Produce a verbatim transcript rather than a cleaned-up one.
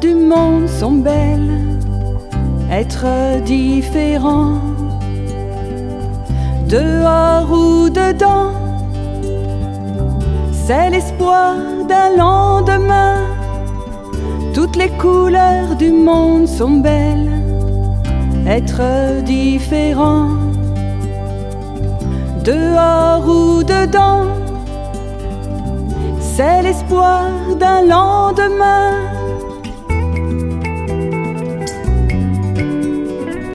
du monde sont belles, être différent, dehors ou dedans, c'est l'espoir d'un lendemain. Toutes les couleurs du monde sont belles, être différent, dehors ou dedans, c'est l'espoir d'un lendemain.